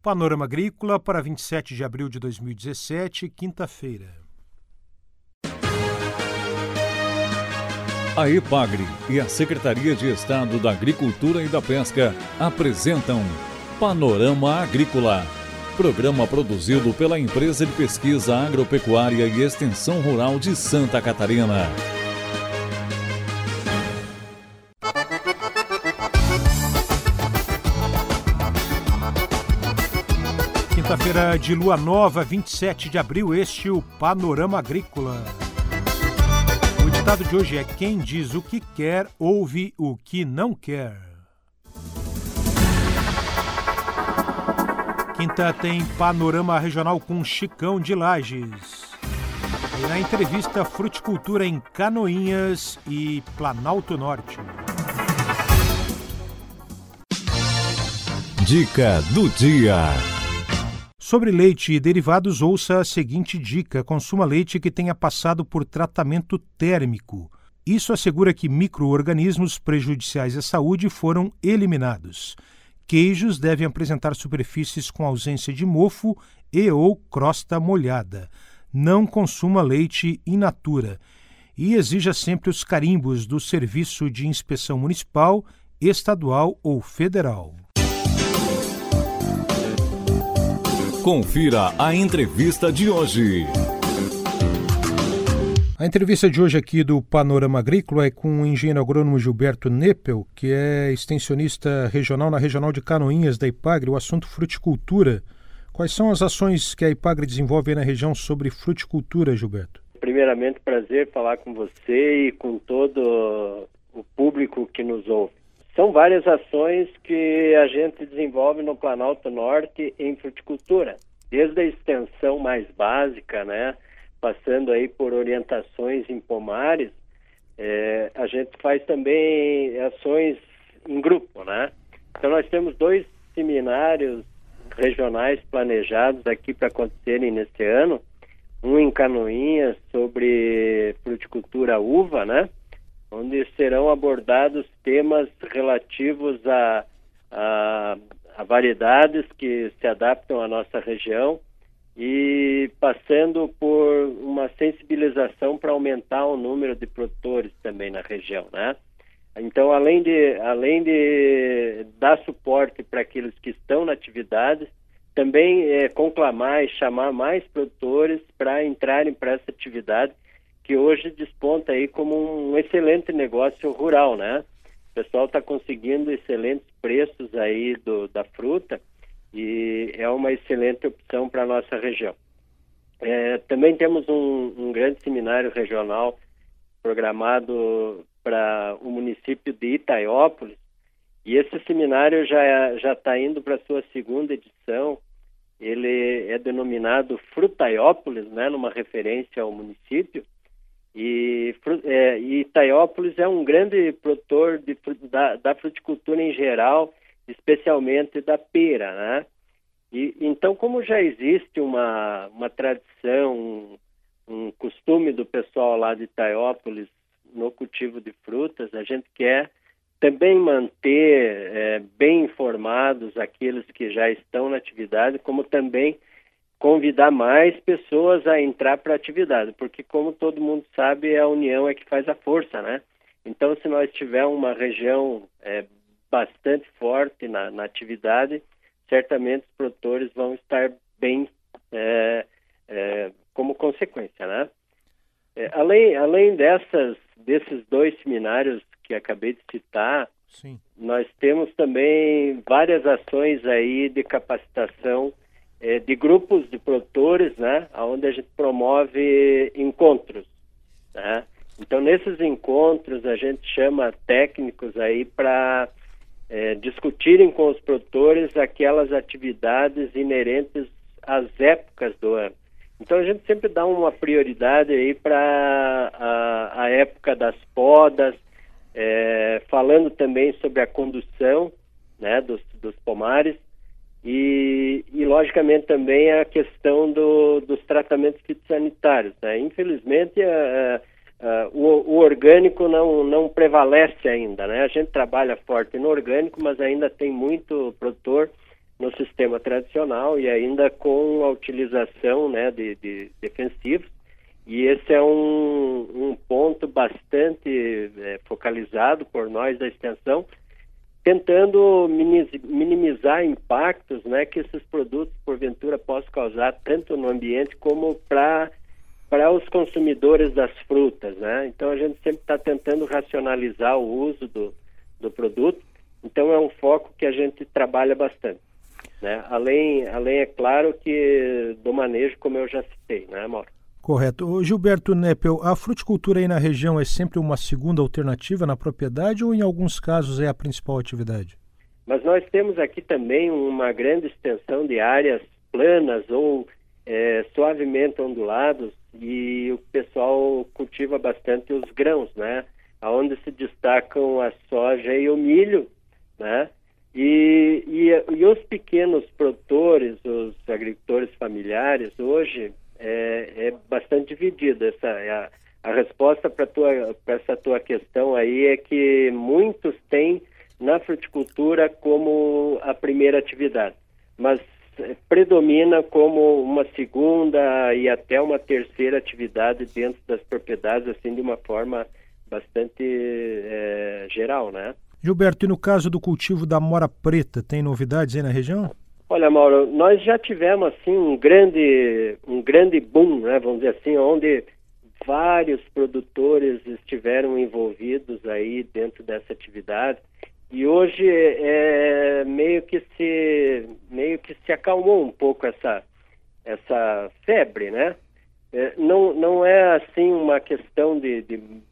Panorama Agrícola para 27 de abril de 2017, quinta-feira. A EPAGRE e a Secretaria de Estado da Agricultura e da Pesca apresentam Panorama Agrícola, programa produzido pela Empresa de Pesquisa Agropecuária e Extensão Rural de Santa Catarina. Quinta-feira de lua nova, 27 de abril, este é o Panorama Agrícola. O ditado de hoje é: quem diz o que quer, ouve o que não quer. Quinta tem Panorama Regional com Chicão de Lages. E na entrevista, fruticultura em Canoinhas e Planalto Norte. Dica do dia. Sobre leite e derivados, ouça a seguinte dica: consuma leite que tenha passado por tratamento térmico. Isso assegura que micro-organismos prejudiciais à saúde foram eliminados. Queijos devem apresentar superfícies com ausência de mofo e ou crosta molhada. Não consuma leite in natura. E exija sempre os carimbos do Serviço de Inspeção Municipal, Estadual ou Federal. Confira a entrevista de hoje. A entrevista de hoje aqui do Panorama Agrícola é com o engenheiro agrônomo Gilberto Neppel, que é extensionista regional na Regional de Canoinhas da EPAGRE, o assunto fruticultura. Quais são as ações que a EPAGRE desenvolve na região sobre fruticultura, Gilberto? Primeiramente, prazer falar com você e com todo o público que nos ouve. São várias ações que a gente desenvolve no Planalto Norte em fruticultura, desde a extensão mais básica, né, passando aí por orientações em pomares. A gente faz também ações em grupo, né? Então nós temos 2 seminários regionais planejados aqui para acontecerem neste ano, um em Canoinhas sobre fruticultura uva, né, onde serão abordados temas relativos a variedades que se adaptam à nossa região e passando por uma sensibilização para aumentar o número de produtores também na região, né? Então, além de dar suporte para aqueles que estão na atividade, também conclamar e chamar mais produtores para entrarem para essa atividade, que hoje desponta aí como um excelente negócio rural, né? O pessoal está conseguindo excelentes preços aí da fruta e é uma excelente opção para a nossa região. Também temos um grande seminário regional programado para o município de Itaiópolis, e esse seminário já está indo para a sua 2ª edição. Ele é denominado Frutaiópolis, né, numa referência ao município. E Itaiópolis é um grande produtor da fruticultura em geral, especialmente da pera, né? E então, como já existe uma tradição, um costume do pessoal lá de Itaiópolis no cultivo de frutas, a gente quer também manter bem informados aqueles que já estão na atividade, como também convidar mais pessoas a entrar para a atividade, porque, como todo mundo sabe, a união é que faz a força, né? Então, se nós tivermos uma região bastante forte na atividade, certamente os produtores vão estar bem como consequência, né? Além desses 2 seminários que acabei de citar, sim, nós temos também várias ações aí de capacitação de grupos de produtores, né, onde a gente promove encontros, né? Então, nesses encontros, a gente chama técnicos aí para discutirem com os produtores aquelas atividades inerentes às épocas do ano. Então, a gente sempre dá uma prioridade aí para a época das podas, falando também sobre a condução, né, dos pomares, e logicamente também a questão dos tratamentos fitossanitários, né? Infelizmente o orgânico não prevalece ainda, né? A gente trabalha forte no orgânico, mas ainda tem muito produtor no sistema tradicional e ainda com a utilização, né, de defensivos. E esse é um ponto bastante focalizado por nós da extensão, tentando minimizar impactos, né, que esses produtos, porventura, possam causar tanto no ambiente como para os consumidores das frutas, né? Então, a gente sempre está tentando racionalizar o uso do produto. Então, é um foco que a gente trabalha bastante, né? Além, é claro, que do manejo, como eu já citei, né, Mauro? Correto. Gilberto Neppel, a fruticultura aí na região é sempre uma segunda alternativa na propriedade ou em alguns casos é a principal atividade? Mas nós temos aqui também uma grande extensão de áreas planas ou suavemente ondulados, e o pessoal cultiva bastante os grãos, né? Onde se destacam a soja e o milho, né? E os pequenos produtores, os agricultores familiares, hoje é bastante dividida. A resposta para essa tua questão aí é que muitos têm na fruticultura como a primeira atividade, mas predomina como uma segunda e até uma terceira atividade dentro das propriedades, assim, de uma forma bastante geral, né? Gilberto, e no caso do cultivo da mora preta, tem novidades aí na região? Olha, Mauro, nós já tivemos assim um grande boom, né, vamos dizer assim, onde vários produtores estiveram envolvidos aí dentro dessa atividade. E hoje meio que se acalmou um pouco essa febre, né? Não é assim uma questão de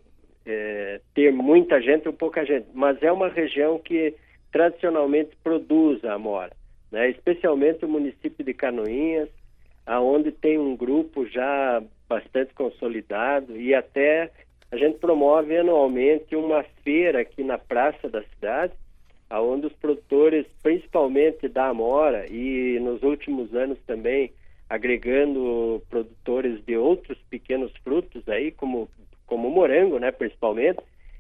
ter muita gente ou pouca gente, mas é uma região que tradicionalmente produz a amora, né? Especialmente o município de Canoinhas, aonde tem um grupo já bastante consolidado, e até a gente promove anualmente uma feira aqui na praça da cidade, onde os produtores, principalmente da amora, e nos últimos anos também agregando produtores de outros pequenos frutos aí, como morango, né, principalmente,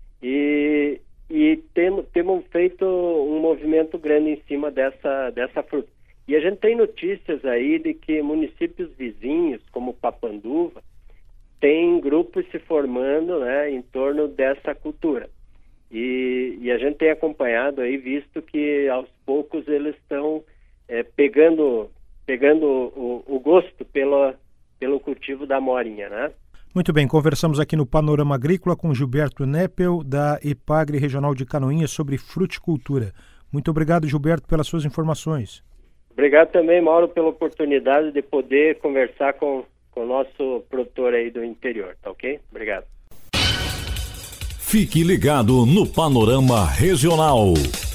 e temos feito um movimento grande em cima dessa fruta. E a gente tem notícias aí de que municípios vizinhos, como Papanduva, tem grupos se formando, né, em torno dessa cultura. E a gente tem acompanhado aí, visto que aos poucos eles estão pegando o gosto pelo cultivo da amorinha, né? Muito bem, conversamos aqui no Panorama Agrícola com Gilberto Neppel, da EPAGRE Regional de Canoinhas, sobre fruticultura. Muito obrigado, Gilberto, pelas suas informações. Obrigado também, Mauro, pela oportunidade de poder conversar com o nosso produtor aí do interior, tá ok? Obrigado. Fique ligado no Panorama Regional.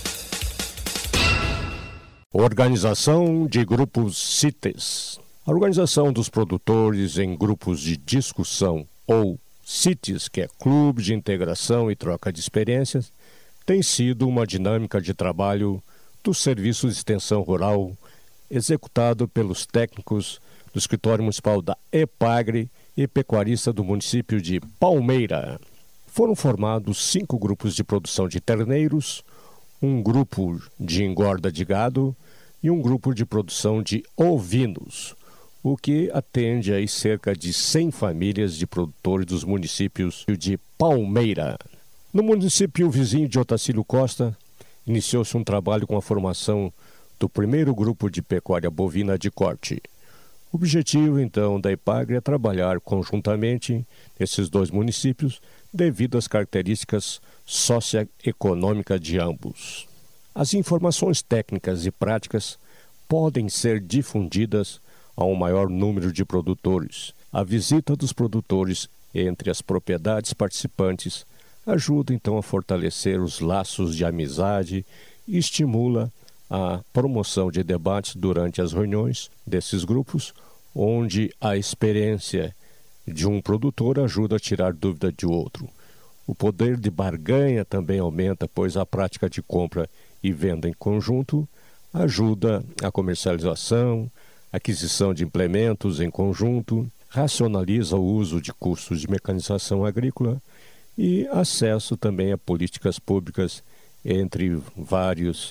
Organização de grupos CITES. A organização dos produtores em grupos de discussão, ou CITES, que é Clube de Integração e Troca de Experiências, tem sido uma dinâmica de trabalho do Serviço de Extensão Rural, executado pelos técnicos do Escritório Municipal da EPAGRE e pecuarista do município de Palmeira. Foram formados 5 grupos de produção de terneiros, um grupo de engorda de gado e um grupo de produção de ovinos, o que atende aí cerca de 100 famílias de produtores dos municípios de Palmeira. No município vizinho de Otacílio Costa, iniciou-se um trabalho com a formação do primeiro grupo de pecuária bovina de corte. O objetivo, então, da EPAGRE é trabalhar conjuntamente nesses 2 municípios devido às características socioeconômicas de ambos. As informações técnicas e práticas podem ser difundidas a um maior número de produtores. A visita dos produtores entre as propriedades participantes ajuda, então, a fortalecer os laços de amizade e estimula a promoção de debates durante as reuniões desses grupos, onde a experiência de um produtor ajuda a tirar dúvida de outro. O poder de barganha também aumenta, pois a prática de compra e venda em conjunto ajuda a comercialização, aquisição de implementos em conjunto, racionaliza o uso de custos de mecanização agrícola e acesso também a políticas públicas entre vários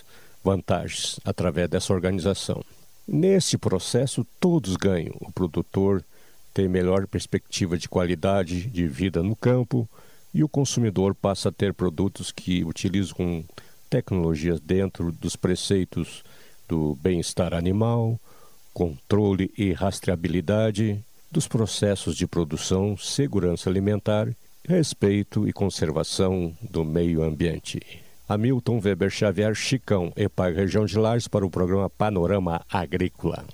vantagens através dessa organização. Nesse processo, todos ganham. O produtor tem melhor perspectiva de qualidade de vida no campo e o consumidor passa a ter produtos que utilizam tecnologias dentro dos preceitos do bem-estar animal, controle e rastreabilidade dos processos de produção, segurança alimentar, respeito e conservação do meio ambiente. Hamilton Weber Xavier, Chicão, EPAG Região de Lages, para o programa Panorama Agrícola.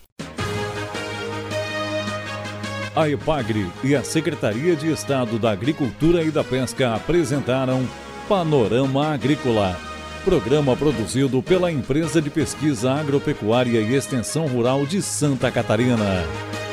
A EPAGRE e a Secretaria de Estado da Agricultura e da Pesca apresentaram Panorama Agrícola, programa produzido pela Empresa de Pesquisa Agropecuária e Extensão Rural de Santa Catarina.